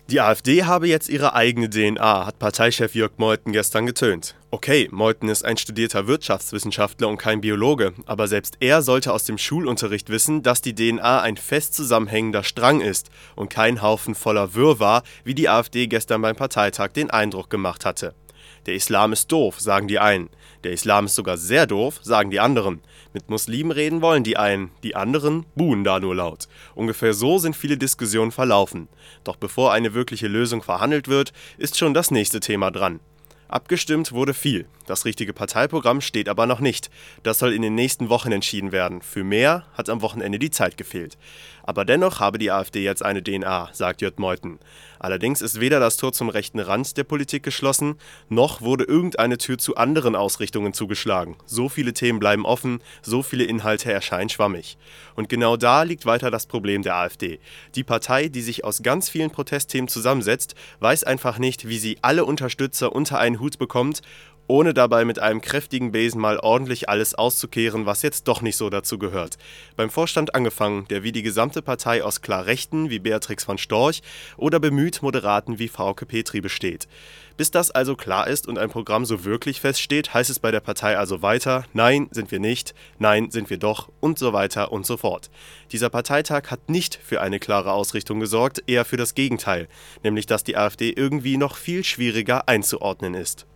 Die AfD habe jetzt ihre eigene DNA, hat Parteichef Jörg Meuthen gestern getönt. Okay, Meuthen ist ein studierter Wirtschaftswissenschaftler und kein Biologe, aber selbst er sollte aus dem Schulunterricht wissen, dass die DNA ein fest zusammenhängender Strang ist und kein Haufen voller Wirrwarr, wie die AfD gestern beim Parteitag den Eindruck gemacht hatte. Der Islam ist doof, sagen die einen. Der Islam ist sogar sehr doof, sagen die anderen. Mit Muslimen reden wollen die einen, die anderen buhen da nur laut. Ungefähr so sind viele Diskussionen verlaufen. Doch bevor eine wirkliche Lösung verhandelt wird, ist schon das nächste Thema dran. Abgestimmt wurde viel. Das richtige Parteiprogramm steht aber noch nicht. Das soll in den nächsten Wochen entschieden werden. Für mehr hat am Wochenende die Zeit gefehlt. Aber dennoch habe die AfD jetzt eine DNA, sagt Jörg Meuthen. Allerdings ist weder das Tor zum rechten Rand der Politik geschlossen, noch wurde irgendeine Tür zu anderen Ausrichtungen zugeschlagen. So viele Themen bleiben offen, so viele Inhalte erscheinen schwammig. Und genau da liegt weiter das Problem der AfD. Die Partei, die sich aus ganz vielen Protestthemen zusammensetzt, weiß einfach nicht, wie sie alle Unterstützer unter einen Hut bekommt, ohne dabei mit einem kräftigen Besen mal ordentlich alles auszukehren, was jetzt doch nicht so dazu gehört. Beim Vorstand angefangen, der wie die gesamte Partei aus klar Rechten wie Beatrix von Storch oder bemüht Moderaten wie Frauke Petri besteht. Bis das also klar ist und ein Programm so wirklich feststeht, heißt es bei der Partei also weiter: Nein, sind wir nicht, nein, sind wir doch und so weiter und so fort. Dieser Parteitag hat nicht für eine klare Ausrichtung gesorgt, eher für das Gegenteil, nämlich dass die AfD irgendwie noch viel schwieriger einzuordnen ist.